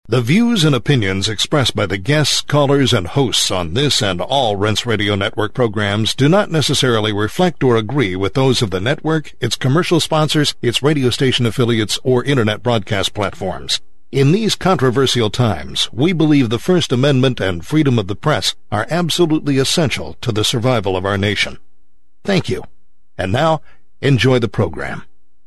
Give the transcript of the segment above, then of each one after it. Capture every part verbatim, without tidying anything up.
The views and opinions expressed by the guests, callers, and hosts on this and all Rense Radio Network programs do not necessarily reflect or agree with those of the network, its commercial sponsors, its radio station affiliates, or internet broadcast platforms. In these controversial times, we believe the First Amendment and freedom of the press are absolutely essential to the survival of our nation. Thank you. And now, enjoy the program.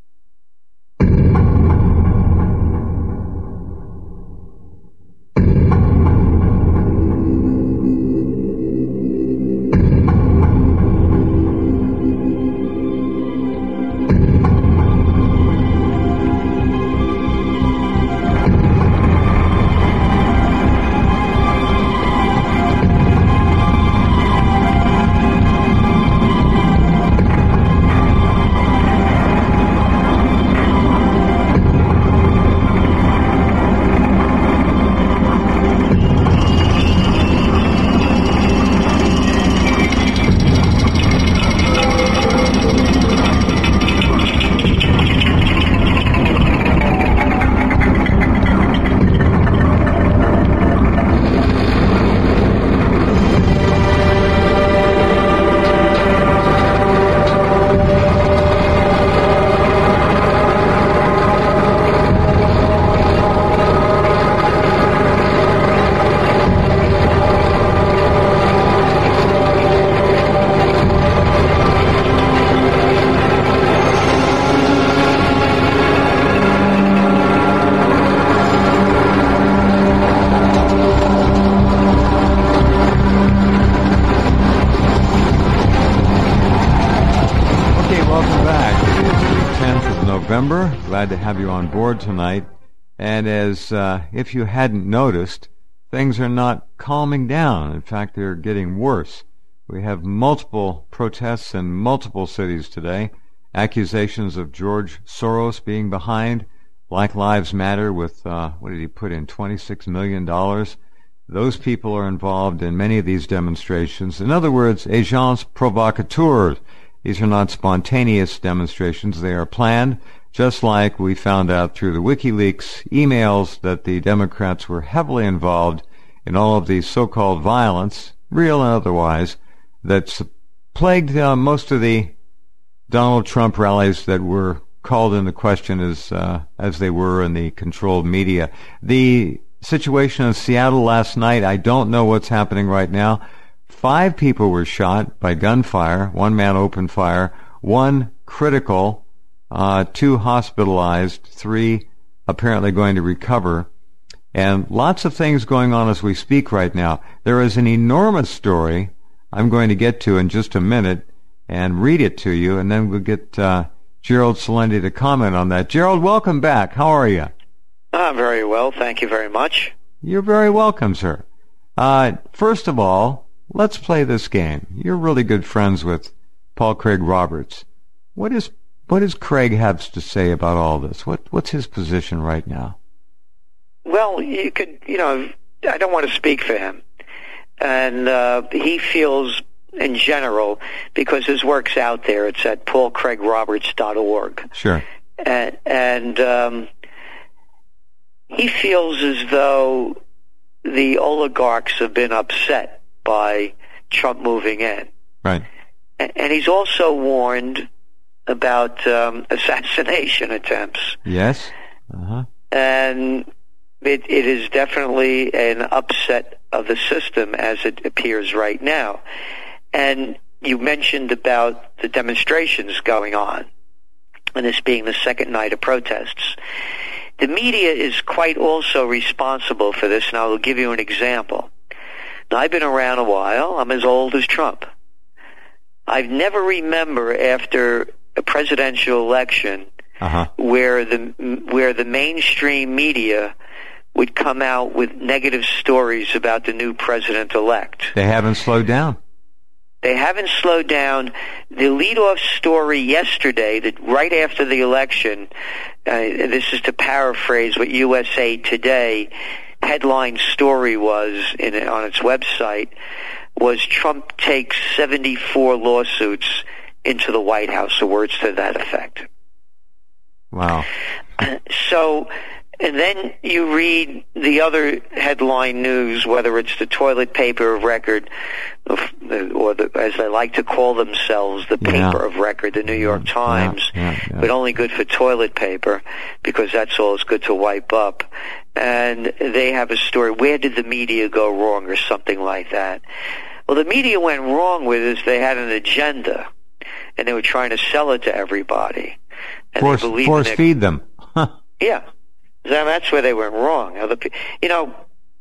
Glad to have you on board tonight. And as uh, if you hadn't noticed, things are not calming down. In fact, they're getting worse. We have multiple protests in multiple cities today, accusations of George Soros being behind, Black Lives Matter with, uh, what did he put in, twenty-six million dollars. Those people are involved in many of these demonstrations. In other words, agents provocateurs. These are not spontaneous demonstrations. They are planned, just like we found out through the WikiLeaks emails that the Democrats were heavily involved in all of the so-called violence, real and otherwise, that's plagued uh, most of the Donald Trump rallies that were called into question as, uh, as they were in the controlled media. The situation in Seattle last night, I don't know what's happening right now. Five people were shot by gunfire. One man opened fire. One critical. Uh, two hospitalized. Three apparently going to recover. And lots of things going on as we speak right now. There is an enormous story I'm going to get to in just a minute and read it to you, and then we'll get uh, Gerald Celente to comment on that. Gerald, welcome back. How are you? Uh, very well. Thank you very much. You're very welcome, sir. Uh, first of all, let's play this game. You're really good friends with Paul Craig Roberts. What is what does Craig have to say about all this? What what's his position right now? Well, you could, you know, I don't want to speak for him, and uh, he feels, in general, because his work's out there. It's at paul craig roberts dot org. Sure. And, and um, he feels as though the oligarchs have been upset by Trump moving in. Right. And he's also warned about um, assassination attempts. Yes. Uh-huh. And it, it is definitely an upset of the system as it appears right now. And you mentioned about the demonstrations going on, and this being the second night of protests. The media is quite also responsible for this, and I will give you an example. Now, I've been around a while. I'm as old as Trump. I've never remember after a presidential election uh-huh. where the where the mainstream media would come out with negative stories about the new president-elect. They haven't slowed down. They haven't slowed down. The lead-off story yesterday, that right after the election, uh, this is to paraphrase what U S A Today headline story was in, on its website, was Trump takes seventy-four lawsuits into the White House, or words to that effect. Wow. So And then you read the other headline news, whether it's the toilet paper of record, or the, as they like to call themselves, the paper yeah. of record, the New York yeah, Times, yeah, yeah, yeah. but only good for toilet paper because that's all it's good to wipe up. And they have a story, where did the media go wrong, or something like that. Well, the media went wrong with is they had an agenda, and they were trying to sell it to everybody. And force they believed force in it. feed them. Yeah. That's where they went wrong. You know,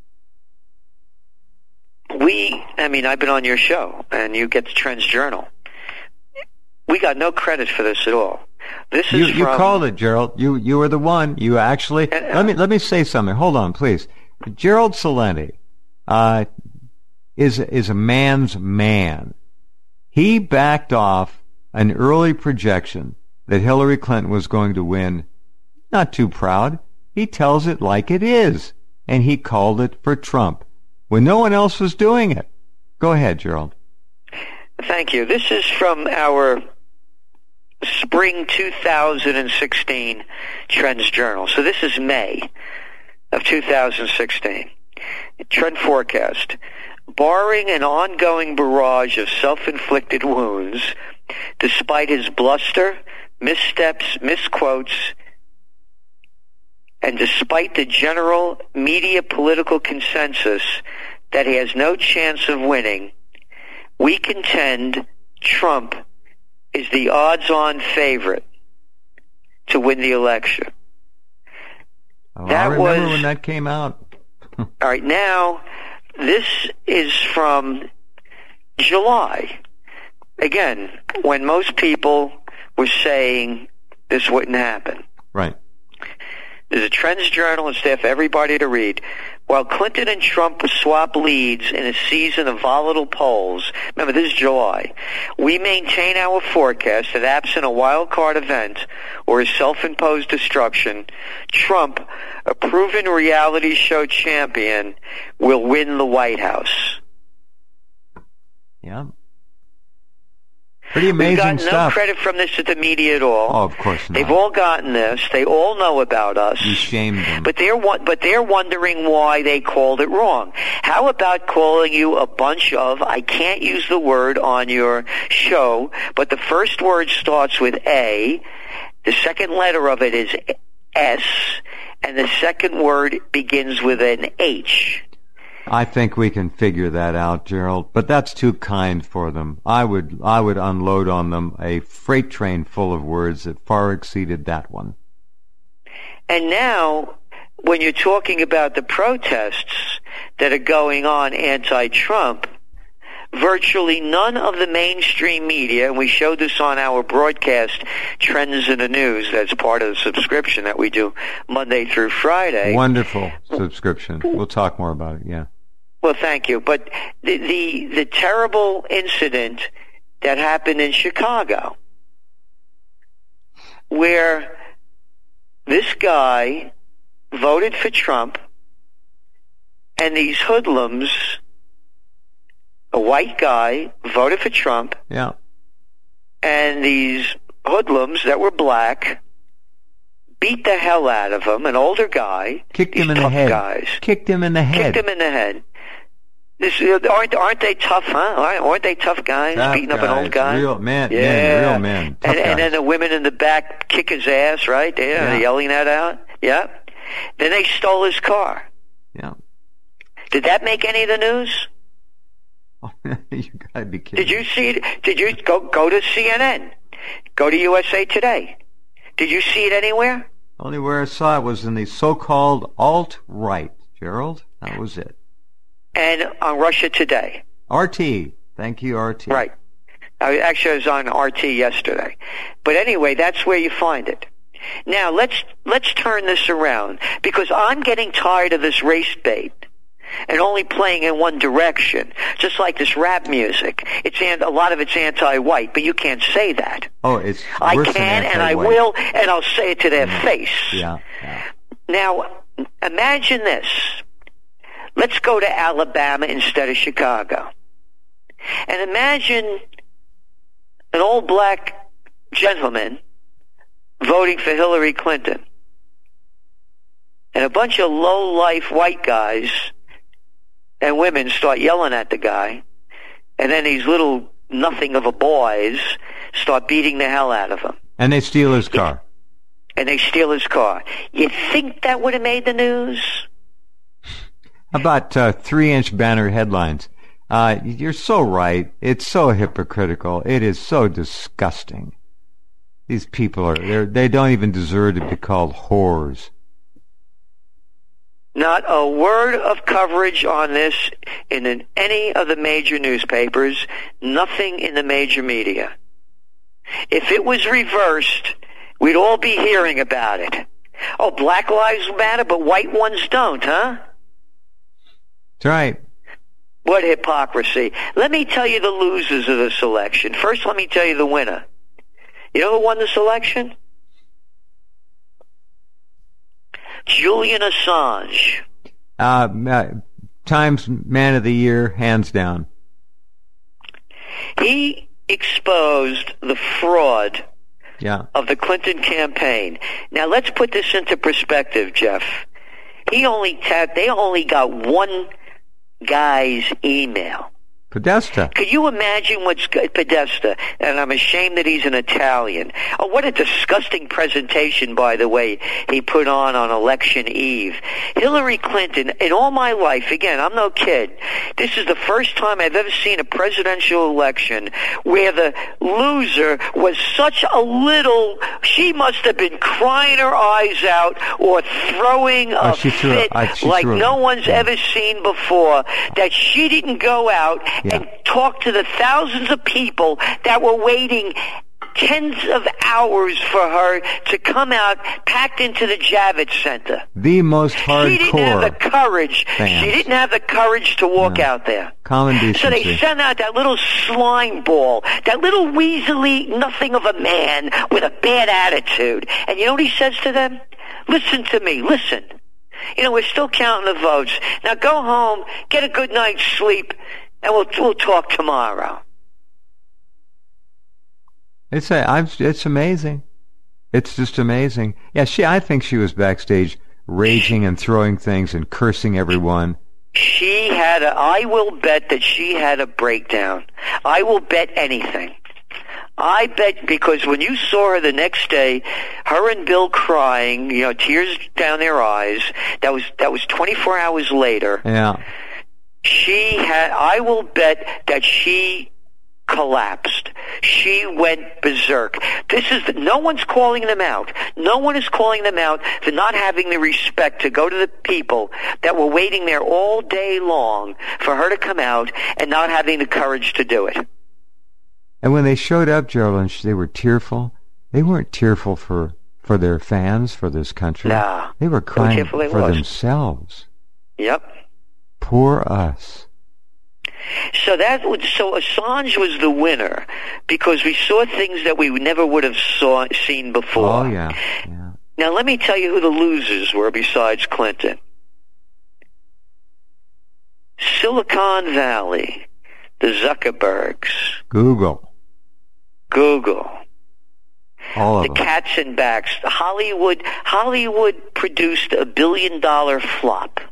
we, I mean, I've been on your show, and you get the Trends Journal. We got no credit for this at all. This is you, from... You called it, Gerald. You you were the one. You actually... And, uh, let me let me say something. Hold on, please. Gerald Celente uh, is, is a man's man. He backed off an early projection that Hillary Clinton was going to win. Not too proud. He tells it like it is, and he called it for Trump when no one else was doing it. Go ahead, Gerald. Thank you. This is from our spring two thousand sixteen Trends Journal. So this is May of two thousand sixteen. Trend forecast. Barring an ongoing barrage of self-inflicted wounds, despite his bluster, missteps, misquotes, and despite the general media political consensus that he has no chance of winning, we contend Trump is the odds-on favorite to win the election. Oh, that I remember was, when that came out. All right, now, this is from July. Again, when most people were saying this wouldn't happen. Right. There's a Trends Journal and staff everybody to read. While Clinton and Trump swap leads in a season of volatile polls, remember this is July, we maintain our forecast that absent a wild card event or a self-imposed destruction, Trump, a proven reality show champion, will win the White House. Yeah. Pretty amazing We've gotten stuff. no credit from this to the media at all. Oh, of course not. They've all gotten this. They all know about us. You shamed them. But they're but they're wondering why they called it wrong. How about calling you a bunch of, I can't use the word on your show, but the first word starts with A, the second letter of it is S, and the second word begins with an H. I think we can figure that out, Gerald, but that's too kind for them. I would I would unload on them a freight train full of words that far exceeded that one. And now, when you're talking about the protests that are going on anti-Trump, virtually none of the mainstream media, and we showed this on our broadcast, Trends in the News, that's part of the subscription that we do Monday through Friday. Wonderful subscription. We'll talk more about it, yeah. Well, thank you. But the, the, the terrible incident that happened in Chicago, where this guy voted for Trump, and these hoodlums, a white guy voted for Trump, yeah, and these hoodlums that were black beat the hell out of him, an older guy, kicked these him in tough the head. guys. Kicked him in the head. Kicked him in the head. This, aren't aren't they tough, huh? Aren't they tough guys Tough beating up an guys, old guy? Real men, yeah. men, real men. Tough And, and then guys. the women in the back kick his ass, right? Yeah, Yeah. they're yelling that out. Yeah. Then they stole his car. Yeah. Did that make any of the news? You gotta be kidding. Did you see it? Did you go go to C N N? Go to U S A Today. Did you see it anywhere? Only where I saw it was in the so-called alt-right, Gerald. That was it. And on Russia Today. R T. Thank you, R T. Right. I, actually, I was on R T yesterday. But anyway, that's where you find it. Now, let's let's turn this around, because I'm getting tired of this race bait and only playing in one direction, just like this rap music. It's an, a lot of it's anti-white, but you can't say that. Oh, it's I worse can, than and I anti-white. will, and I'll say it to their Yeah. face. Yeah, yeah. Now, imagine this. Let's go to Alabama instead of Chicago. And imagine an old black gentleman voting for Hillary Clinton. and a bunch of low-life white guys and women start yelling at the guy, and then these little nothing of a boys start beating the hell out of him. And they steal his car. And they steal his car. You think that would have made the news? About uh, three-inch banner headlines. Uh, you're so right. It's so hypocritical. It is so disgusting. These people are, they're, they don't even deserve to be called whores. Not a word of coverage on this in an, any of the major newspapers, nothing in the major media. If it was reversed, we'd all be hearing about it. Oh, black lives matter, but white ones don't, huh? That's right. What hypocrisy. Let me tell you the losers of this election. First, let me tell you the winner. You know who won this election? Julian Assange. Uh, uh, Times Man of the Year, hands down. He exposed the fraud yeah. of the Clinton campaign. Now, let's put this into perspective, Jeff. He only tapped, they only got one guy's email. Podesta. Could you imagine what's Podesta? And I'm ashamed that he's an Italian. Oh, what a disgusting presentation, by the way, he put on on election eve. Hillary Clinton, in all my life, again, I'm no kid, this is the first time I've ever seen a presidential election where the loser was such a little, she must have been crying her eyes out or throwing a oh, she threw fit a, I, she like threw no a, one's yeah. ever seen before, that she didn't go out Yeah. and talk to the thousands of people that were waiting tens of hours for her to come out packed into the Javits Center. The most hardcore. She didn't have the courage. fans. She didn't have the courage to walk No. out there. Common decency. So they sent out that little slime ball, that little weaselly nothing of a man with a bad attitude. And you know what he says to them? Listen to me, listen. You know, we're still counting the votes. Now go home, get a good night's sleep, and we'll we'll talk tomorrow. It's a, I'm, it's amazing. It's just amazing. Yeah, she. I think she was backstage raging and throwing things and cursing everyone. She had a, I will bet that she had a breakdown. I will bet anything. I bet, because when you saw her the next day, her and Bill crying, you know, tears down their eyes, that was that was twenty-four hours later. Yeah. She had, I will bet that she collapsed. She went berserk. This is, the, no one's calling them out. No one is calling them out for not having the respect to go to the people that were waiting there all day long for her to come out and not having the courage to do it. And when they showed up, Gerald, they were tearful. They weren't tearful for, for their fans, for this country. No. They were crying They for was. themselves. Yep. Poor us. So that would, so Assange was the winner because we saw things that we never would have saw seen before. Oh yeah, yeah. Now let me tell you who the losers were besides Clinton. Silicon Valley, the Zuckerbergs, Google, Google, all of the them. cats and backs. Hollywood, Hollywood produced a billion dollar flop.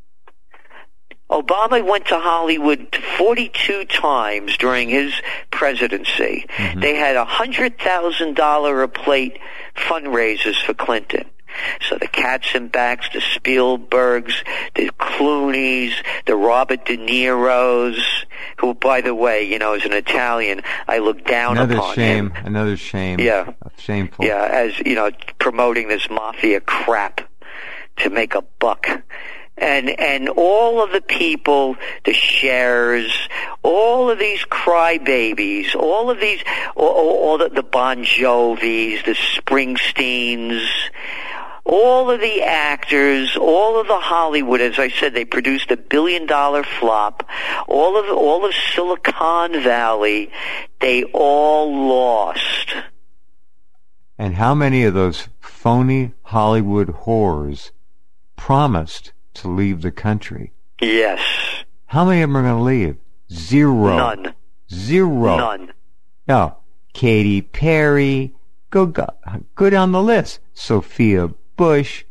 Obama went to Hollywood forty-two times during his presidency. Mm-hmm. They had one hundred thousand dollars a plate fundraisers for Clinton. So the cats and backs, the Spielbergs, the Clooneys, the Robert De Niros, who, by the way, you know, as an Italian, I look down another upon shame, him. Another shame. Yeah. Shameful. Yeah, as, you know, promoting this mafia crap to make a buck. And and all of the people, the Chers, all of these crybabies, all of these, all, all the, the Bon Jovis, the Springsteens, all of the actors, all of the Hollywood, as I said, they produced a billion dollar flop. All of all of Silicon Valley, they all lost. And how many of those phony Hollywood whores promised to leave the country? Yes. How many of them are going to leave? Zero. None. Zero. None. No. Katy Perry. Go, go, go down the list. Sophia Bush.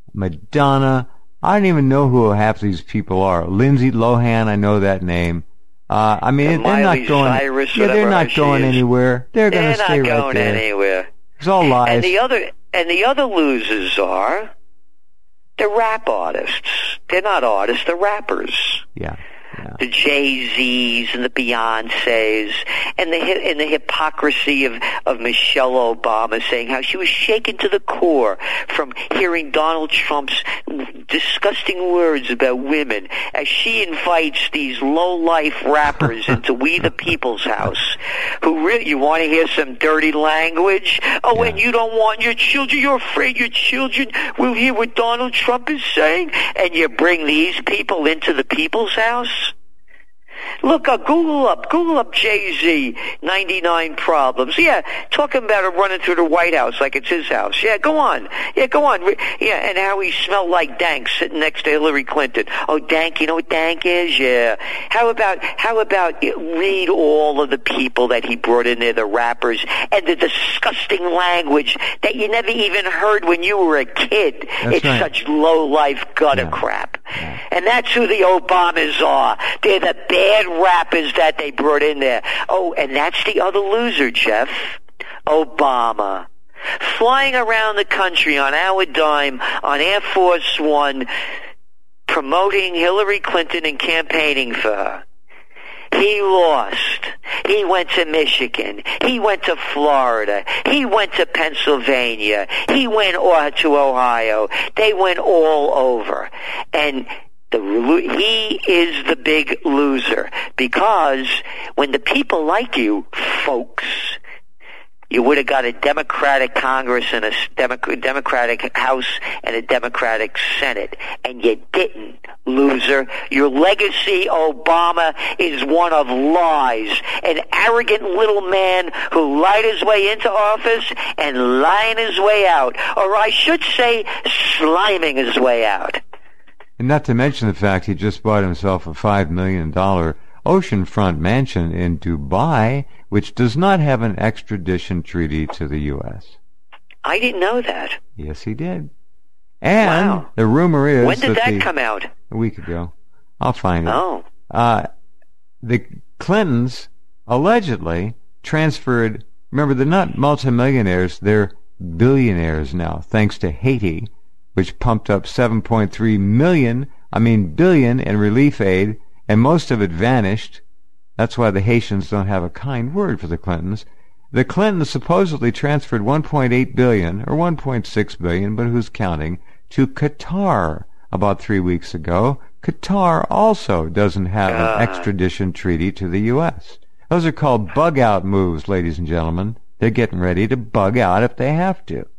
Madonna. I don't even know who half these people are. Lindsay Lohan, I know that name. Uh, I mean, and they're Miley not going. Cyrus, yeah, they're not going anywhere. They're, they're going to stay right there. They're not going anywhere. It's all lies. And the other and the other losers are the rap artists. They're not artists. They're rappers. Yeah. Yeah. The Jay-Z's and the Beyoncés, and the and the hypocrisy of, of Michelle Obama saying how she was shaken to the core from hearing Donald Trump's disgusting words about women as she invites these low-life rappers into We the People's House. Who really, you want to hear some dirty language? Oh, yeah. and you don't want your children, you're afraid your children will hear what Donald Trump is saying? And you bring these people into the People's House? Look, uh, Google up, Google up Jay-Z, ninety-nine Problems. Yeah, talking about him running through the White House like it's his house. Yeah, go on. Yeah, go on. Yeah, and how he smelled like Dank sitting next to Hillary Clinton. Oh, Dank, you know what Dank is? Yeah. How about, how about read all of the people that he brought in there, the rappers, and the disgusting language that you never even heard when you were a kid. That's it's right. such low-life gutter yeah. crap. Yeah. And that's who the Obamas are. They're the bad rappers that they brought in there. Oh, and that's the other loser, Jeff. Obama. Flying around the country on our dime on Air Force One, promoting Hillary Clinton and campaigning for her. He lost. He went to Michigan. He went to Florida. He went to Pennsylvania. He went to Ohio. They went all over. And The, he is the big loser, because when the people like you, folks, you would have got a Democratic Congress and a Democratic House and a Democratic Senate, and you didn't, loser. Your legacy, Obama, is one of lies. An arrogant little man who lied his way into office and lying his way out, or I should say, sliming his way out. And not to mention the fact he just bought himself a five million dollars oceanfront mansion in Dubai, which does not have an extradition treaty to the U S I didn't know that. Yes, he did. And wow. the rumor is when did that, that the, come out? A week ago. I'll find it. Oh. Uh, the Clintons allegedly transferred, remember, they're not multimillionaires, they're billionaires now, thanks to Haiti, which pumped up seven point three million, I mean billion in relief aid, and most of it vanished. That's why the Haitians don't have a kind word for the Clintons. The Clintons supposedly transferred one point eight billion, or one point six billion, but who's counting, to Qatar about three weeks ago. Qatar also doesn't have God. an extradition treaty to the U S Those are called bug-out moves, ladies and gentlemen. They're getting ready to bug out if they have to.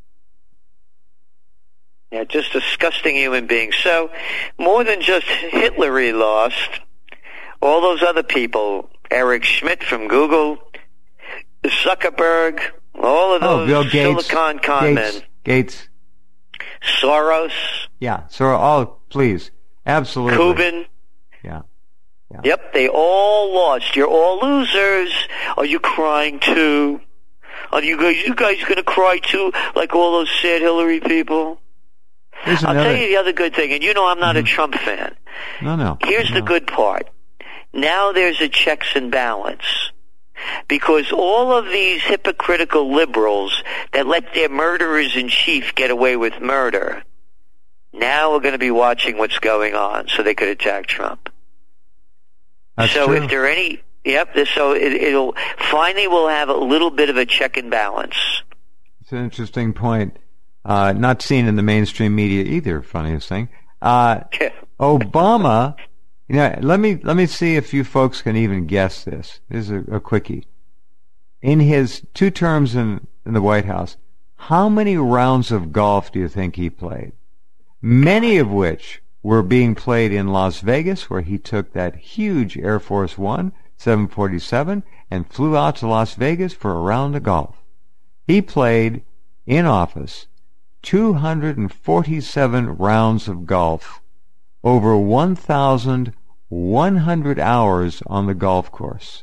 Yeah, just disgusting human beings. So, more than just Hitler he lost, all those other people, Eric Schmidt from Google, Zuckerberg, all of those oh, Bill Gates, Silicon con Gates, men. Gates. Soros. Yeah, so all, please, absolutely. Kubin. Yeah. yeah. Yep, they all lost. You're all losers. Are you crying too? Are you guys, you guys going to cry too, like all those sad Hillary people? Here's I'll another. tell you the other good thing, and you know I'm not mm-hmm. a Trump fan. No, no. Here's no. the good part. Now there's a checks and balance. Because all of these hypocritical liberals that let their murderers-in-chief get away with murder, now we're going to be watching what's going on so they could attack Trump. That's so true. if there are any... Yep, so it, it'll... Finally we'll have a little bit of a check and balance. It's an interesting point. Uh, not seen in the mainstream media either, funniest thing. Uh, Obama, you know, let me, let me see if you folks can even guess this. This is a, a quickie. In his two terms in, in the White House, how many rounds of golf do you think he played? Many of which were being played in Las Vegas, where he took that huge Air Force One, seven forty-seven, and flew out to Las Vegas for a round of golf. He played in office two hundred forty-seven rounds of golf, over one thousand one hundred hours on the golf course.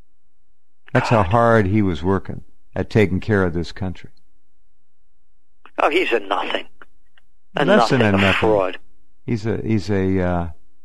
That's how hard he was working at taking care of this country. Oh, he's a nothing. A Less nothing, than a a nothing. fraud. He's a he's a. Uh,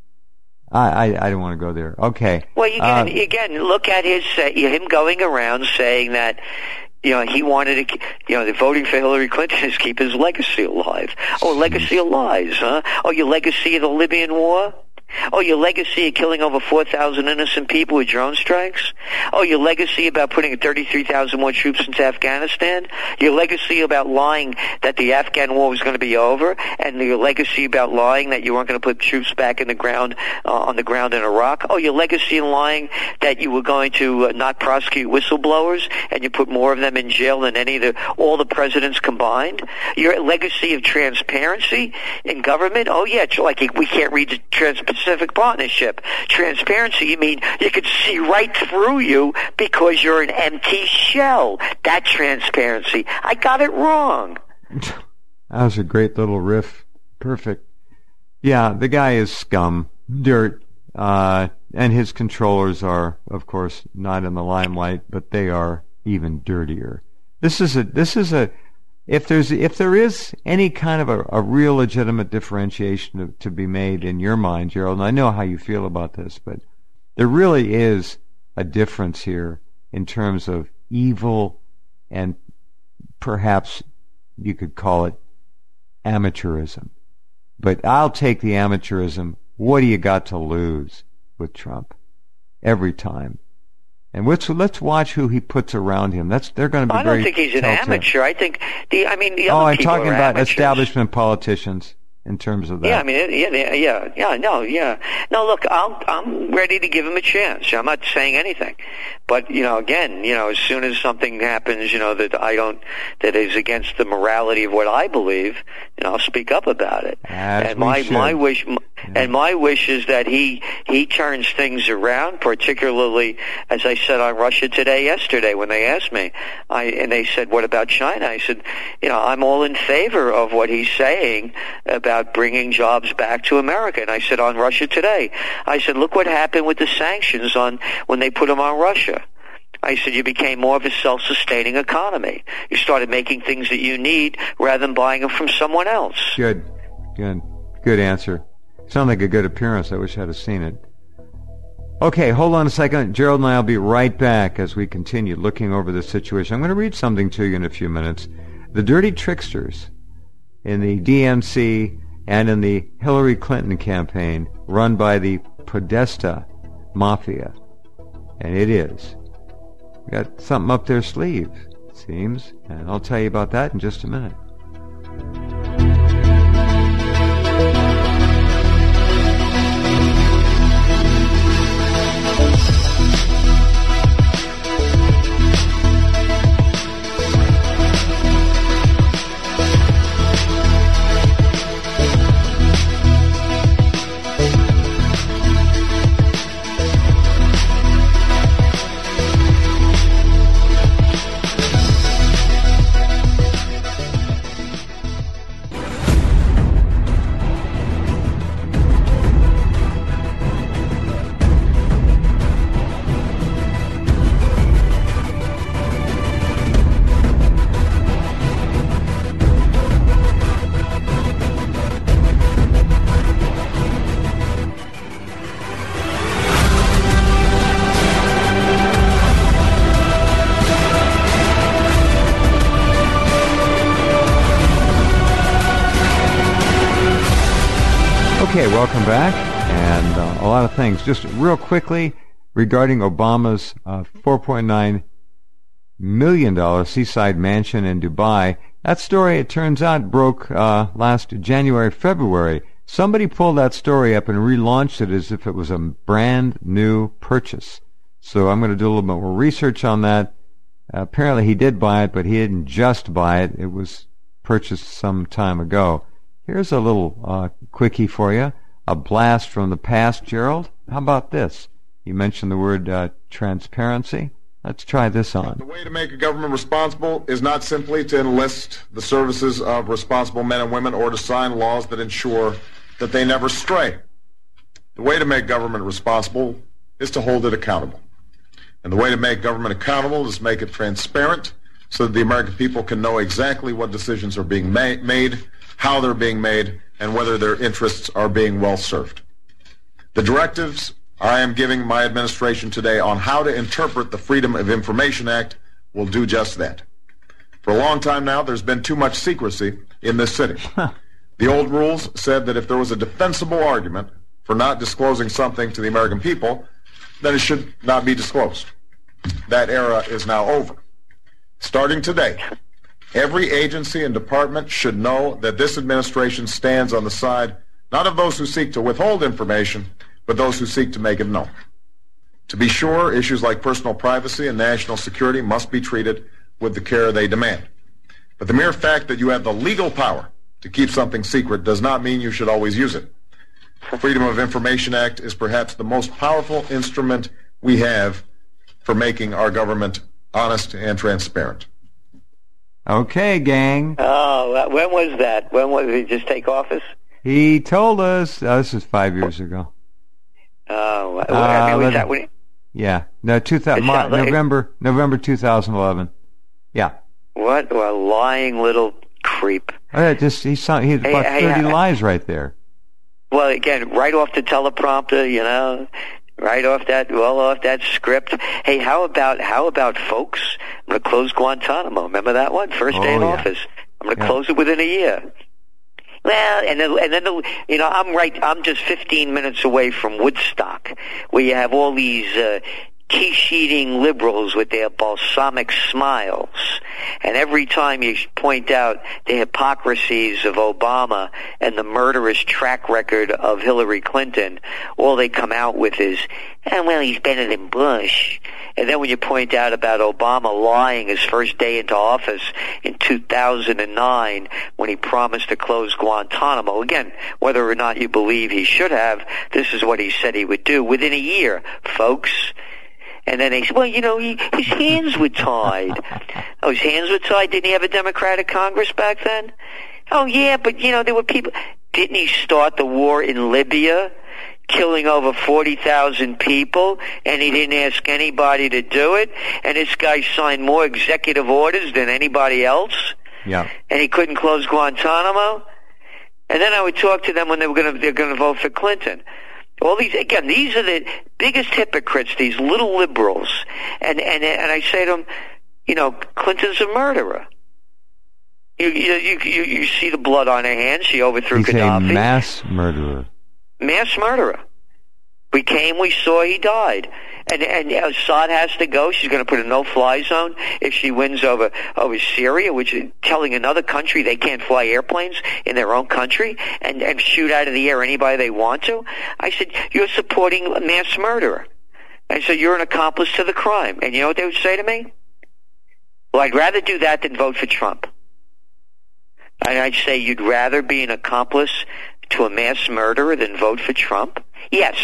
I, I I don't want to go there. Okay. Well, again, uh, again, look at his uh, him going around saying that, you know, he wanted to, you know, the voting for Hillary Clinton is keep his legacy alive. Oh, legacy of lies, huh? Oh, your legacy of the Libyan war? Oh, your legacy of killing over four thousand innocent people with drone strikes? Oh, your legacy about putting thirty-three thousand more troops into Afghanistan? Your legacy about lying that the Afghan war was going to be over? And your legacy about lying that you weren't going to put troops back in the ground, uh, on the ground in Iraq? Oh, your legacy in lying that you were going to uh, not prosecute whistleblowers and you put more of them in jail than any of the, all the presidents combined? Your legacy of transparency in government? Oh, yeah, it's like we can't read the Trans-Pacific Partnership. Transparency, you mean you could see right through you because you're an empty shell. That transparency. I got it wrong. That was a great little riff. Perfect. Yeah, the guy is scum, dirt, uh, and his controllers are, of course, not in the limelight, but they are even dirtier. This is a, this is a, if there's, if there is any kind of a, a real legitimate differentiation to, to be made in your mind, Gerald, and I know how you feel about this, but there really is a difference here in terms of evil and perhaps you could call it amateurism. But I'll take the amateurism. What do you got to lose with Trump? Every time. And let's let's watch who he puts around him. That's they're going to be I very don't think he's an telltale. amateur. I think the. I mean, the Oh, other I'm people talking are about amateurs. establishment politicians in terms of that. Yeah, I mean, yeah, yeah, yeah, yeah, no, yeah. No, look, I'll, I'm ready to give him a chance. I'm not saying anything. But, you know, again, you know, as soon as something happens, you know, that I don't, that is against the morality of what I believe, you know, I'll speak up about it. As and we my, should. my wish, Yeah. and my wish is that he, he turns things around, particularly, as I said on Russia Today yesterday when they asked me, I, and they said, what about China? I said, you know, I'm all in favor of what he's saying about bringing jobs back to America. And I said on Russia Today, I said, look what happened with the sanctions on when they put them on Russia. I said, you became more of a self-sustaining economy. You started making things that you need rather than buying them from someone else. Good. Good. Good answer. Sounded like a good appearance. I wish I'd have seen it. Okay, hold on a second. Gerald and I will be right back as we continue looking over the situation. I'm going to read something to you in a few minutes. The dirty tricksters in the D N C and in the Hillary Clinton campaign run by the Podesta Mafia. And it is. We got something up their sleeve, it seems, and I'll tell you about that in just a minute. Okay, welcome back, and uh, a lot of things. Just real quickly regarding Obama's uh, four point nine million dollars seaside mansion in Dubai. That story, it turns out, broke uh, last January, February. Somebody pulled that story up and relaunched it as if it was a brand new purchase. So I'm going to do a little bit more research on that. Uh, apparently he did buy it, but he didn't just buy it. It was purchased some time ago. Here's a little uh, quickie for you, a blast from the past, Gerald. How about this? You mentioned the word uh, transparency. Let's try this on. The way to make a government responsible is not simply to enlist the services of responsible men and women or to sign laws that ensure that they never stray. The way to make government responsible is to hold it accountable. And the way to make government accountable is to make it transparent so that the American people can know exactly what decisions are being ma- made, how they're being made, and whether their interests are being well served. The directives I am giving my administration today on how to interpret the Freedom of Information Act will do just that. For a long time now, there's been too much secrecy in this city. The old rules said that if there was a defensible argument for not disclosing something to the American people, then it should not be disclosed. That era is now over. Starting today, every agency and department should know that this administration stands on the side not of those who seek to withhold information, but those who seek to make it known. To be sure, issues like personal privacy and national security must be treated with the care they demand. But the mere fact that you have the legal power to keep something secret does not mean you should always use it. The Freedom of Information Act is perhaps the most powerful instrument we have for making our government honest and transparent. Okay, gang. Oh, when was that? When was he just take office? He told us, oh, this is five years ago. Oh, uh, uh, I mean, was that when he, yeah, no, two thousand, Mar- like, November, November two thousand eleven. Yeah. What a lying little creep! Uh, just he saw he had hey, about hey, thirty uh, lies right there. Well, again, right off the teleprompter, you know, right off that, well off that script. Hey, how about how about folks? I'm going to close Guantanamo. Remember that one? First day oh, in yeah. office. I'm going to yeah. close it within a year. Well, and then, and then the, you know, I'm right. I'm just fifteen minutes away from Woodstock, where you have all these uh, quiche-eating liberals with their balsamic smiles, and every time you point out the hypocrisies of Obama and the murderous track record of Hillary Clinton, all they come out with is, "Oh, well, he's better than Bush." And then when you point out about Obama lying his first day into office in two thousand nine when he promised to close Guantanamo, again, whether or not you believe he should have, this is what he said he would do within a year, folks. And then they said, well, you know, he, his hands were tied. Oh, his hands were tied? Didn't he have a Democratic Congress back then? Oh, yeah, but, you know, there were people. Didn't he start the war in Libya, killing over forty thousand people, and he didn't ask anybody to do it? And this guy signed more executive orders than anybody else? Yeah. And he couldn't close Guantanamo? And then I would talk to them when they were going to, they're going to vote for Clinton. All these, again, these are the biggest hypocrites, these little liberals. And, and, and I say to them, you know, Clinton's a murderer. You, you, you, you see the blood on her hands. She overthrew He's Gaddafi. a mass murderer. Mass murderer. We came, we saw, he died. And, and Assad has to go. She's going to put a no-fly zone if she wins over, over Syria, which is telling another country they can't fly airplanes in their own country and, and shoot out of the air anybody they want to. I said, you're supporting a mass murderer. And so you're an accomplice to the crime. And you know what they would say to me? Well, I'd rather do that than vote for Trump. And I'd say, you'd rather be an accomplice to a mass murderer than vote for Trump? Yes.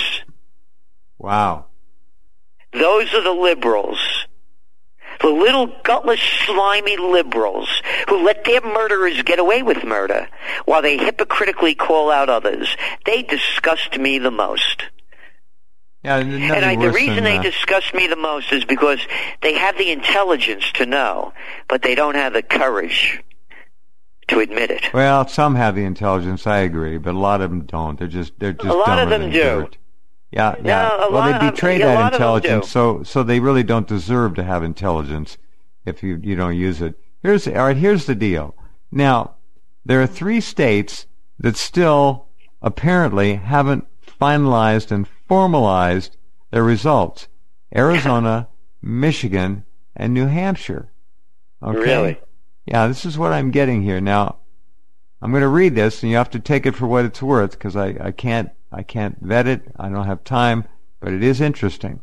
Wow. Those are the liberals. The little gutless, slimy liberals who let their murderers get away with murder while they hypocritically call out others. They disgust me the most. Yeah, and I, the reason they that. disgust me the most is because they have the intelligence to know, but they don't have the courage to admit it. Well, some have the intelligence, I agree, but a lot of them don't. They're just they're just a lot dumber of them than do. dirt. Yeah, no, yeah. A well, lot they betray of, that a lot intelligence, of so them do. so they really don't deserve to have intelligence if you you don't use it. Here's all right. Here's the deal. Now, there are three states that still apparently haven't finalized and formalized their results: Arizona, Michigan, and New Hampshire. Okay? Really? Yeah, this is what I'm getting here. Now, I'm going to read this, and you have to take it for what it's worth, because I, I can't I can't vet it. I don't have time, but it is interesting.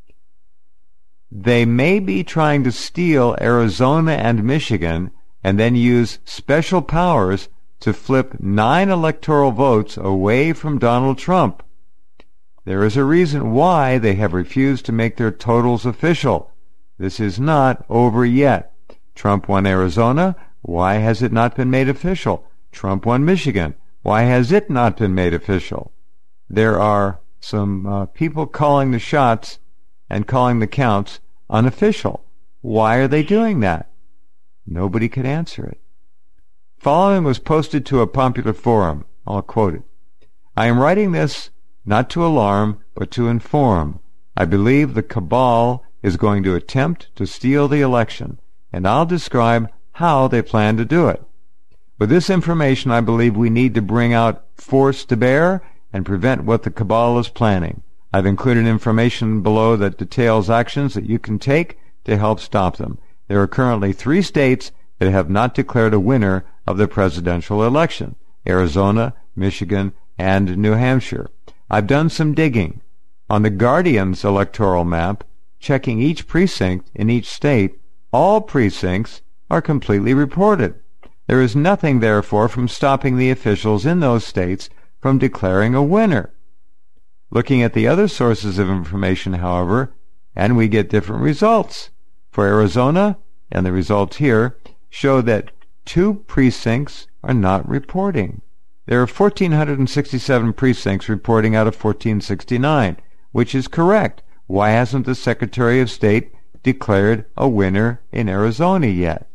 They may be trying to steal Arizona and Michigan and then use special powers to flip nine electoral votes away from Donald Trump. There is a reason why they have refused to make their totals official. This is not over yet. Trump won Arizona. Why has it not been made official? Trump won Michigan. Why has it not been made official? There are some uh, people calling the shots and calling the counts unofficial. Why are they doing that? Nobody could answer it. Following was posted to a popular forum. I'll quote it. I am writing this not to alarm, but to inform. I believe the cabal is going to attempt to steal the election, and I'll describe how they plan to do it. With this information, I believe we need to bring out force to bear and prevent what the cabal is planning. I've included information below that details actions that you can take to help stop them. There are currently three states that have not declared a winner of the presidential election: Arizona, Michigan, and New Hampshire. I've done some digging on the Guardian's electoral map, checking each precinct in each state. All precincts are completely reported. There is nothing, therefore, from stopping the officials in those states from declaring a winner. Looking at the other sources of information, however, and we get different results. For Arizona, and the results here, show that two precincts are not reporting. There are one thousand four hundred sixty-seven precincts reporting out of one thousand four hundred sixty-nine, which is correct. Why hasn't the Secretary of State declared a winner in Arizona yet?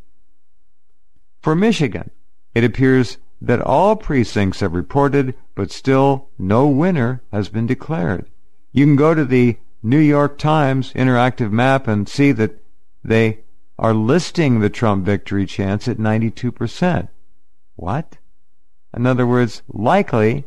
For Michigan, it appears that all precincts have reported, but still no winner has been declared. You can go to the New York Times interactive map and see that they are listing the Trump victory chance at ninety-two percent. What? In other words, likely,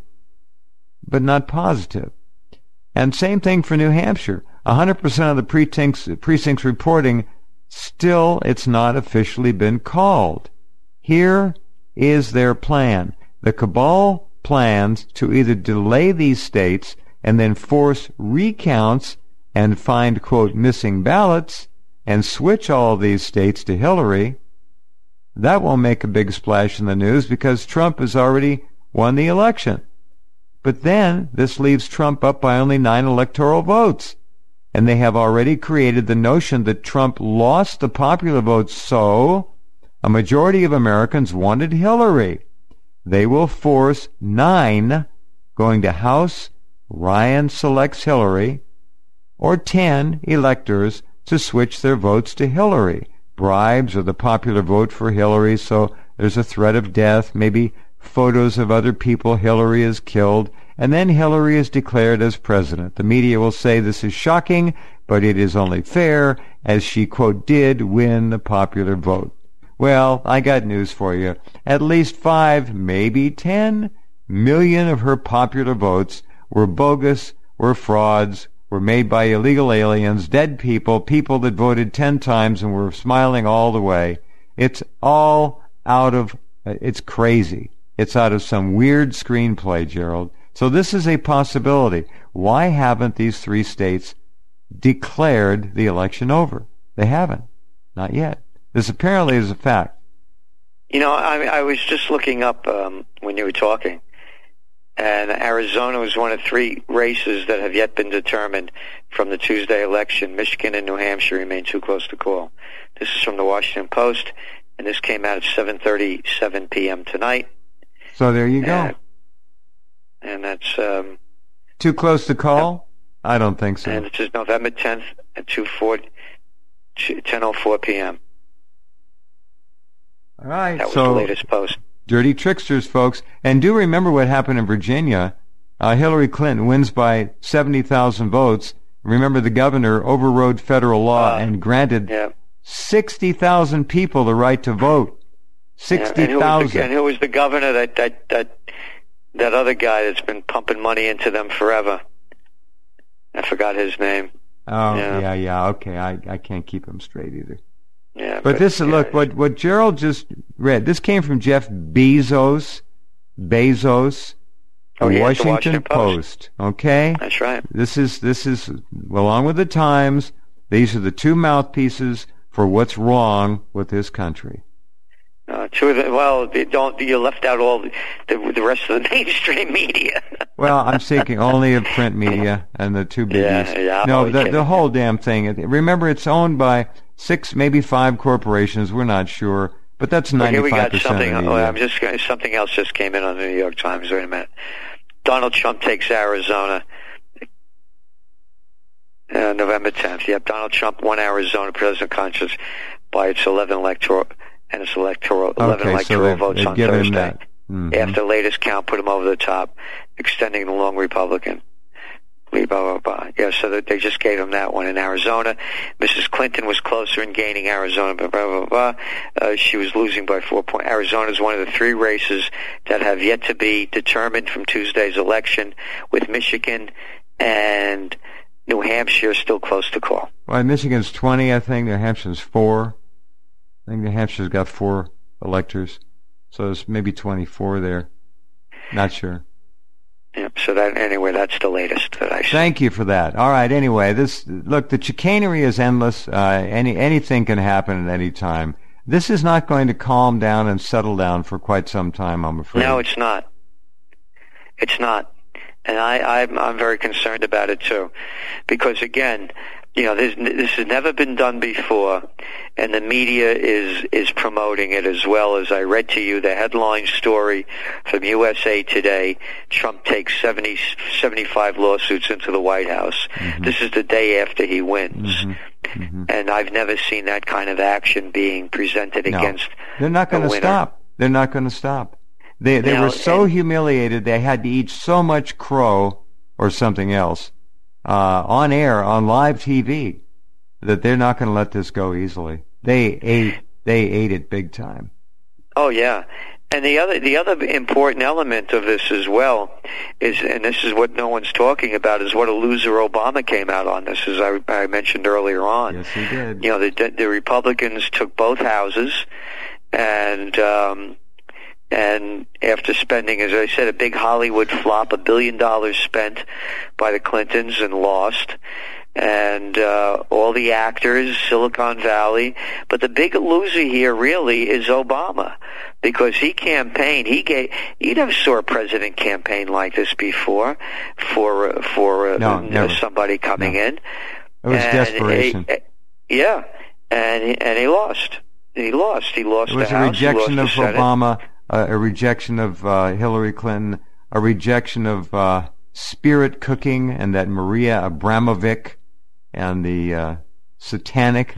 but not positive. And same thing for New Hampshire. one hundred percent of the precincts, precincts reporting, still it's not officially been called. Here is their plan. The cabal plans to either delay these states and then force recounts and find, quote, missing ballots and switch all of these states to Hillary. That won't make a big splash in the news because Trump has already won the election. But then this leaves Trump up by only nine electoral votes. And they have already created the notion that Trump lost the popular vote, so a majority of Americans wanted Hillary. They will force nine going to House, Ryan selects Hillary, or ten electors to switch their votes to Hillary. Bribes or the popular vote for Hillary, so there's a threat of death, maybe photos of other people Hillary has killed, and then Hillary is declared as president. The media will say this is shocking, but it is only fair, as she, quote, did win the popular vote. Well, I got news for you. At least five, maybe ten million of her popular votes were bogus, were frauds, were made by illegal aliens, dead people, people that voted ten times and were smiling all the way. It's all out of, it's crazy. It's out of some weird screenplay, Gerald. So this is a possibility. Why haven't these three states declared the election over? They haven't. Not yet. This apparently is a fact. You know, I, I was just looking up um, when you were talking, and Arizona was one of three races that have yet been determined from the Tuesday election. Michigan and New Hampshire remain too close to call. This is from the Washington Post, and this came out at seven thirty-seven p.m. tonight. So there you go. And, and that's... Um, too close to call? Uh, I don't think so. And this is November tenth at ten oh four p.m. All right. That was so, the latest post. Dirty tricksters, folks. And do remember what happened in Virginia. Uh, Hillary Clinton wins by seventy thousand votes. Remember, the governor overrode federal law uh, and granted yeah. sixty thousand people the right to vote. sixty thousand. Yeah, and who was the governor? That, that, that, that other guy that's been pumping money into them forever. I forgot his name. Oh, yeah, yeah. yeah. Okay, I, I can't keep him straight either. Yeah, but, but this, yeah, look, what, what Gerald just read, this came from Jeff Bezos, Bezos, oh, the yeah, Washington, the Washington Post. Post. Okay? That's right. This is, this is, along with the Times, these are the two mouthpieces for what's wrong with this country. Uh, two of the, well, they don't, you left out all the, the, the rest of the mainstream media. Well, I'm speaking only of print media and the two biggies. Yeah, yeah, no, the, kidding. the whole damn thing. Remember, it's owned by six, maybe five corporations. We're not sure, but that's ninety-five percent okay, we got something, of the oh, I'm just something else just came in on the New York Times. Wait a minute. Donald Trump takes Arizona. Uh, November tenth. Yep, Donald Trump won Arizona presidential contest by its eleven electoral and it's electoral, eleven okay, electoral so votes they've on given Thursday. him that. Mm-hmm. After the latest count, put him over the top, extending the long Republican. Blah, blah, blah. Yeah, so that they just gave him that one in Arizona. Missus Clinton was closer in gaining Arizona, blah, blah, blah, blah. Uh, she was losing by four points. Arizona is one of the three races that have yet to be determined from Tuesday's election, with Michigan and New Hampshire still close to call. Well, Michigan's twenty, I think. New Hampshire's four. I think New Hampshire's got four electors. So there's maybe twenty-four there. Not sure. Yeah, so that anyway, that's the latest that I see. Thank you for that. All right. Anyway, this look, the chicanery is endless. Uh, any anything can happen at any time. This is not going to calm down and settle down for quite some time, I'm afraid. No, it's not. It's not, and I, I'm I'm very concerned about it too, because again, you know, this this has never been done before, and the media is is promoting it as well. As I read to you the headline story from U S A Today: Trump takes seventy, seventy-five lawsuits into the White House. Mm-hmm. This is the day after he wins. Mm-hmm. Mm-hmm. And I've never seen that kind of action being presented no. against They're not going to stop. They're not going to stop. They they now, were so and, humiliated they had to eat so much crow or something else uh, on air, on live T V, that they're not going to let this go easily. They ate they ate it big time. Oh yeah. And the other the other important element of this as well is, and this is what no one's talking about, is what a loser Obama came out on this, as I, I mentioned earlier on. Yes, he did. You know, the, the Republicans took both houses, and um, and after spending, as I said, a big Hollywood flop, a billion dollars spent by the Clintons and lost. And uh, all the actors, Silicon Valley. But the big loser here really is Obama, because he campaigned. He gave. You never saw a president campaign like this before for uh, for uh, no, uh, never. somebody coming no. in. It was and desperation. He, yeah, and he, and he lost. He lost. He lost the House. It was a rejection of Obama, uh, a rejection of uh, Hillary Clinton, a rejection of uh, spirit cooking, and that Maria Abramovic. And the uh, satanic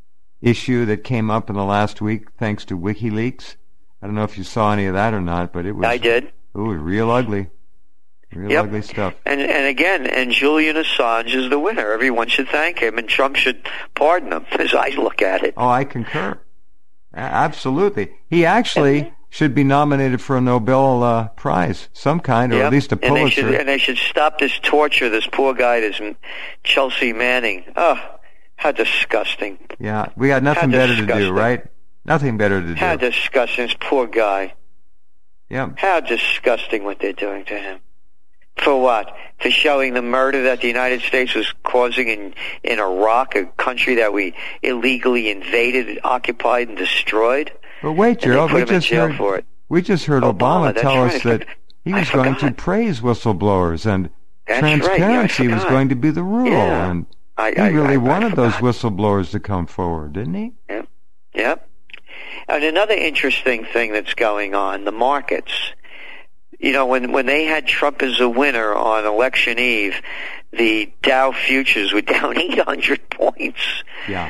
issue that came up in the last week, thanks to WikiLeaks. I don't know if you saw any of that or not, but it was. I did. It was real ugly, real yep. ugly stuff. And and again, and Julian Assange is the winner. Everyone should thank him, and Trump should pardon him, as I look at it. Oh, I concur. A- absolutely, he actually should be nominated for a Nobel uh, Prize, some kind, or yep. at least a Pulitzer. And they, should, and they should stop this torture. This poor guy, this Chelsea Manning. Oh, how disgusting! Yeah, we got nothing how better disgusting. to do, right? Nothing better to do. How disgusting! This poor guy. Yep. How disgusting what they're doing to him. For what? For showing the murder that the United States was causing in in Iraq, a country that we illegally invaded, occupied, and destroyed. But wait, Gerald, we just heard for it. we just heard Obama, Obama tell right. us that he was going to praise whistleblowers, and that's transparency right. yeah, was going to be the rule. Yeah. And I, he I, really I, wanted I those whistleblowers to come forward, didn't he? Yep. Yep. And another interesting thing that's going on, the markets. You know, when when they had Trump as a winner on election eve, the Dow futures were down eight hundred points. Yeah.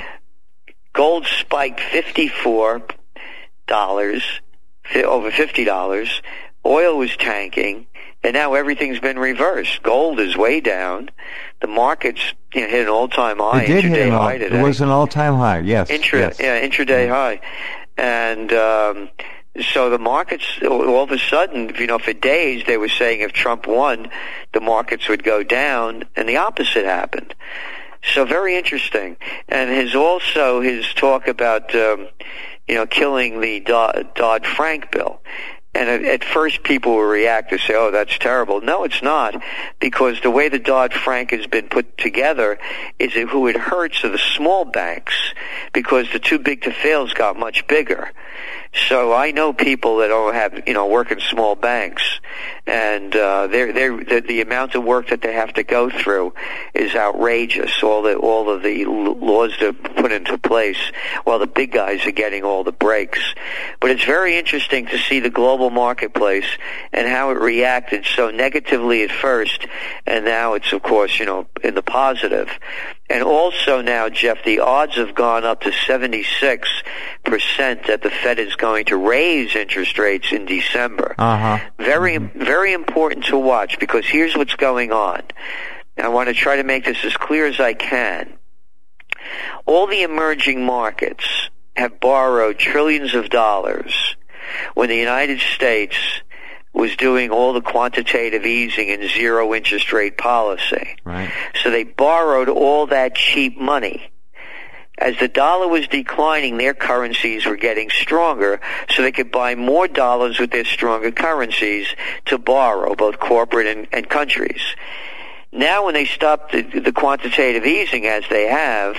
Gold spiked fifty-four dollars, over fifty dollars. Oil was tanking, and now everything's been reversed. Gold is way down. The markets, you know, hit an all-time high. It did hit an all, high today. It was an all-time high, yes. Intra, yes. Yeah, intraday yeah. high. And um, so the markets, all of a sudden, you know, for days they were saying if Trump won, the markets would go down, and the opposite happened. So very interesting. And his also his talk about, um, you know, killing the Dodd-Frank bill. And at, at first people will react to say, oh, that's terrible. No, it's not, because the way the Dodd-Frank has been put together is that who it hurts are the small banks, because the too big to fails got much bigger. So I know people that don't have, you know, work in small banks, and uh, they're, they're, the, the amount of work that they have to go through is outrageous. All the all of the laws that are put into place, while the big guys are getting all the breaks. But it's very interesting to see the global marketplace and how it reacted so negatively at first, and now it's, of course, you know, in the positive. And also now, Jeff, the odds have gone up to seventy-six percent that the Fed is going to raise interest rates in December. Uh-huh. Very, mm-hmm. very important to watch, because here's what's going on. I want to try to make this as clear as I can. All the emerging markets have borrowed trillions of dollars when the United States was doing all the quantitative easing and zero interest rate policy. Right. So they borrowed all that cheap money. As the dollar was declining, their currencies were getting stronger, so they could buy more dollars with their stronger currencies to borrow, both corporate and, and countries. Now when they stop the, the quantitative easing, as they have,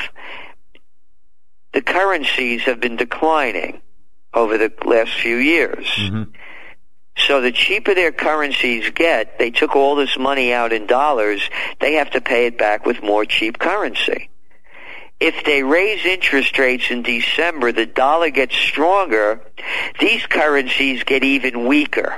the currencies have been declining over the last few years. Mm-hmm. So the cheaper their currencies get, they took all this money out in dollars, they have to pay it back with more cheap currency. If they raise interest rates in December, the dollar gets stronger, these currencies get even weaker.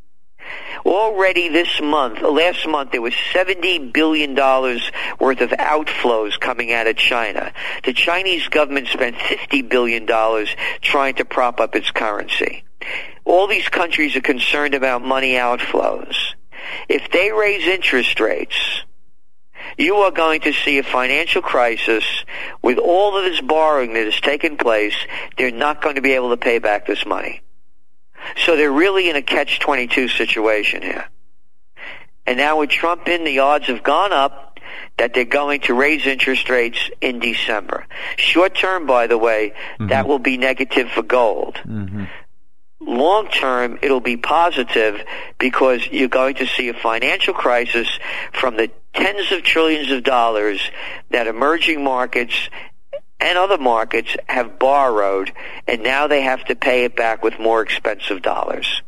Already this month, last month, there was seventy billion dollars worth of outflows coming out of China. The Chinese government spent fifty billion dollars trying to prop up its currency. All these countries are concerned about money outflows. If they raise interest rates, you are going to see a financial crisis with all of this borrowing that has taken place. They're not going to be able to pay back this money. So they're really in a catch twenty-two situation here. And now with Trump in, the odds have gone up that they're going to raise interest rates in December. Short term, by the way, mm-hmm. that will be negative for gold. Mm-hmm. Long term, it'll be positive because you're going to see a financial crisis from the tens of trillions of dollars that emerging markets and other markets have borrowed, and now they have to pay it back with more expensive dollars.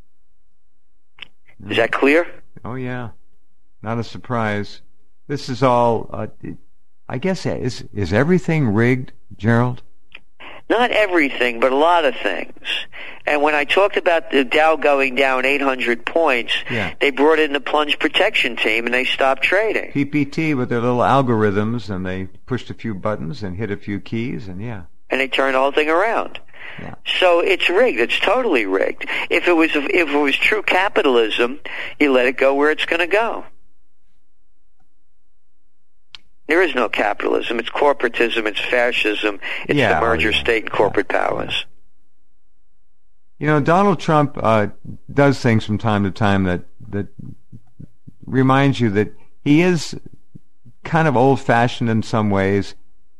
Is that clear? Oh, yeah. Not a surprise. This is all, uh, I guess, is is everything rigged, Gerald? Not everything, but a lot of things. And when I talked about the Dow going down eight hundred points, yeah. they brought in the plunge protection team and they stopped trading. P P T with their little algorithms, and they pushed a few buttons and hit a few keys, and yeah. And they turned the whole thing around. Yeah. So it's rigged. It's totally rigged. If it was if it was true capitalism, you let it go where it's going to go. There is no capitalism. It's corporatism. It's fascism. It's yeah, the merger oh, yeah. state and corporate yeah. powers. You know, Donald Trump uh, does things from time to time that that reminds you that he is kind of old-fashioned in some ways.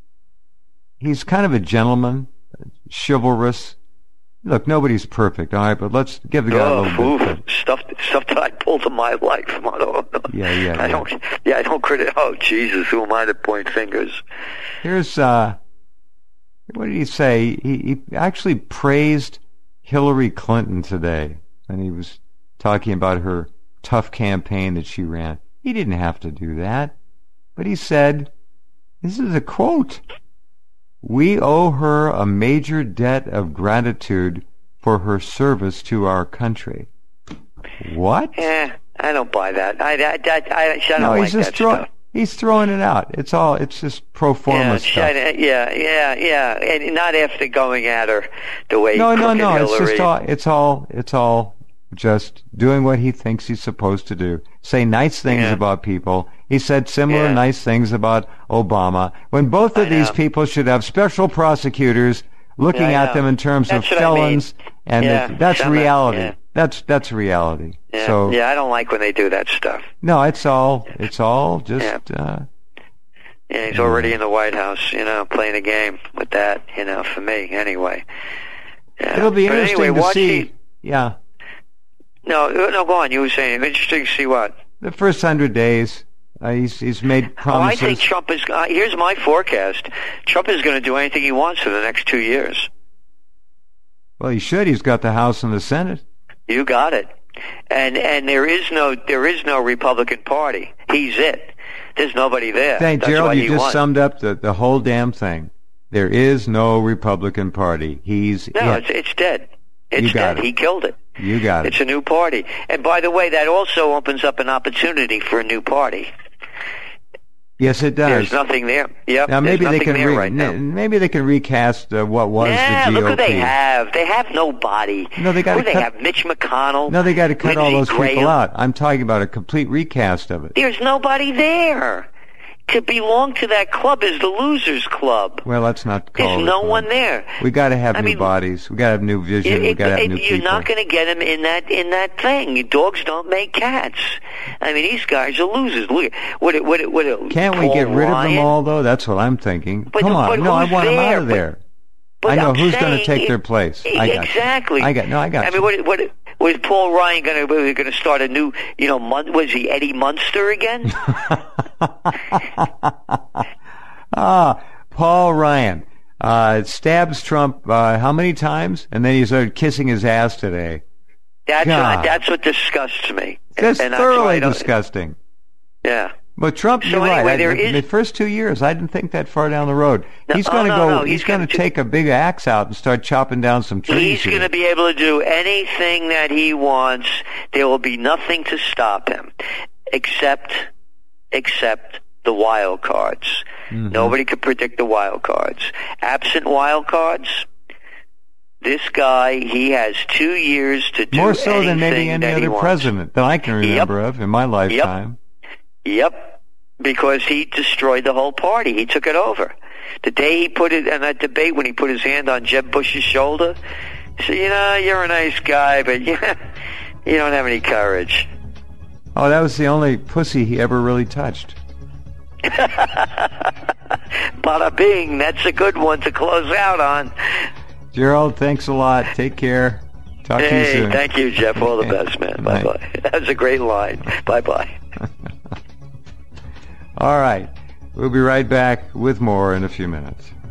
He's kind of a gentleman, chivalrous. Look, nobody's perfect, all right, but let's give the guy oh, a little bit. Oof, stuff, stuff that I pulled in my life. I don't, yeah, yeah, I yeah. don't, yeah, I don't credit. Oh, Jesus, who am I to point fingers? Here's uh, what did he say? He, he actually praised Hillary Clinton today, and he was talking about her tough campaign that she ran. He didn't have to do that, but he said, "This is a quote." We owe her a major debt of gratitude for her service to our country. What? Yeah, I don't buy that. I, I, I, I, I don't no, like he's just that throw, stuff. He's throwing it out. It's all. It's just pro forma Yeah, stuff. China, yeah, yeah, yeah, and not after going at her the way. No, no, no. Hillary. It's just all. It's all. It's all just doing what he thinks he's supposed to do. Say nice things yeah. about people. He said similar yeah. nice things about Obama, when both of I these know. people should have special prosecutors looking Yeah, I at know. them in terms That's of what felons, I mean. and Yeah, that, that's some- reality. yeah. That's that's reality. Yeah, So yeah, I don't like when they do that stuff. no, it's all it's all just. Yeah. Uh, Yeah, he's already in the White House, you know, playing a game with that, you know, for me, anyway. Yeah. it'll be But interesting anyway, to watch see. the- Yeah, No, no, go on. You were saying interesting to see what? the first hundred days, uh, he's he's made Oh, I promises. think Trump is. Uh, here's my forecast. Trump is going to do anything he wants for the next two years. Well, he should. He's got the House and the Senate. You got it. And and there is no there is no Republican Party. He's it. There's nobody there. Thank That's Gerald. why You he just won. summed up the the whole damn thing. There is no Republican Party. He's No, it. it's it's dead. It's You got dead. it. He killed it. You got It's it. a new party. And by the way, that also opens up an opportunity for a new party. Yes, it does. There's nothing there. Yep. Now maybe they can re- right maybe they can recast uh, what was yeah, the G O P. Look who they have. They have nobody. No, they got to cut. They have Mitch McConnell. No, they got to cut Lindsey all those Graham. people out. I'm talking about a complete recast of it. There's nobody there. To belong to that club is the losers club. Well, let's not call There's it no club. one there. We got to have I new mean, bodies. We got to have new vision. It, we got to have it, new you're people. You're not going to get them in that in that thing. Dogs don't make cats. I mean, these guys are losers. Look, what it, what it, what it, Can't Paul we get rid Ryan? of them all, though? That's what I'm thinking. But, Come on, but no, I want there? them out of But, there. but I know I'm who's going to saying take it, their place. I got exactly. You. I got no. I got. I you. mean, what what was Paul Ryan going to going to start a new? You know, was he Eddie Munster again? ah. Paul Ryan uh, stabs Trump uh, how many times? And then he started kissing his ass today. That's God. what, that's what disgusts me. That's and, and thoroughly that's disgusting. Yeah. But Trump, so you're anyway, right. There I, is... The first two years, I didn't think that far down the road. No, he's going to oh, go. no, no. He's, he's going to take a big axe out and start chopping down some trees. He's going to be able to do anything that he wants. There will be nothing to stop him, except except the wild cards. Mm-hmm. Nobody could predict the wild cards. Absent wild cards, this guy, he has two years to do more so than maybe any other president that I can remember yep. of in my lifetime. Yep. Yep. Because he destroyed the whole party. He took it over. The day he put it in that debate when he put his hand on Jeb Bush's shoulder, he said, you know, you're a nice guy, but you, you don't have any courage. Oh, that was the only pussy he ever really touched. Bada bing, that's a good one to close out on. Gerald, thanks a lot. Take care. Talk hey, to you soon. Thank you, Jeff. All the best, man. Bye-bye. That was a great line. Bye-bye. All right. We'll be right back with more in a few minutes.